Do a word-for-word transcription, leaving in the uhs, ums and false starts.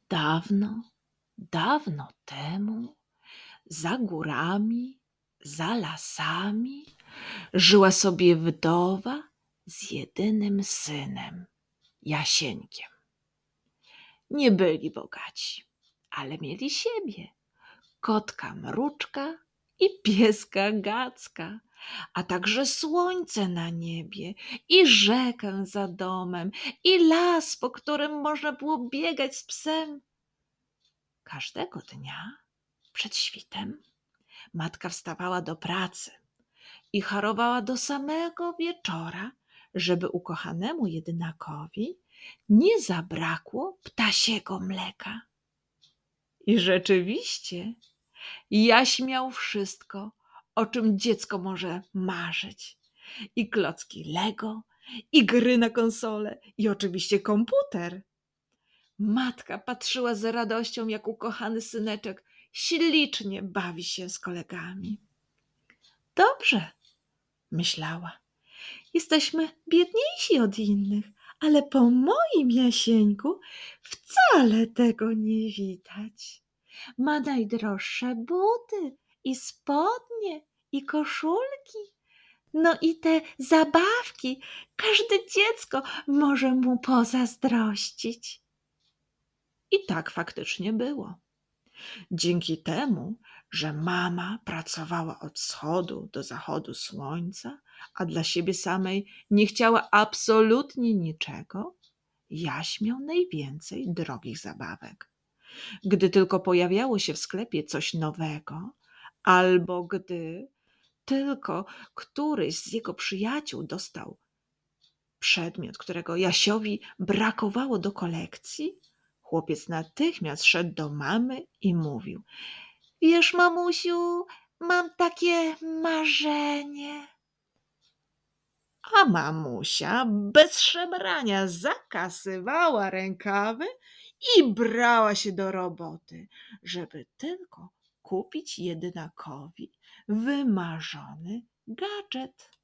Dawno, dawno temu, za górami, za lasami, żyła sobie wdowa z jedynym synem, Jasieńkiem. Nie byli bogaci, ale mieli siebie, kotka Mruczka i pieska Gacka, a także słońce na niebie i rzekę za domem i las, po którym można było biegać z psem. Każdego dnia przed świtem matka wstawała do pracy i harowała do samego wieczora, żeby ukochanemu jedynakowi nie zabrakło ptasiego mleka. I rzeczywiście Jaś miał wszystko, o czym dziecko może marzyć. I klocki Lego, i gry na konsolę, i oczywiście komputer. Matka patrzyła z radością, jak ukochany syneczek ślicznie bawi się z kolegami. Dobrze, myślała, jesteśmy biedniejsi od innych, ale po moim Jasieńku wcale tego nie widać. Ma najdroższe buty i spodnie i koszulki, no i te zabawki. Każde dziecko może mu pozazdrościć. I tak faktycznie było. Dzięki temu, że mama pracowała od wschodu do zachodu słońca, a dla siebie samej nie chciała absolutnie niczego, Jaś miał najwięcej drogich zabawek. Gdy tylko pojawiało się w sklepie coś nowego, albo gdy tylko któryś z jego przyjaciół dostał przedmiot, którego Jasiowi brakowało do kolekcji, chłopiec natychmiast szedł do mamy i mówił: Wiesz, mamusiu, mam takie marzenie. A mamusia bez szemrania zakasywała rękawy i brała się do roboty, żeby tylko kupić jedynakowi wymarzony gadżet.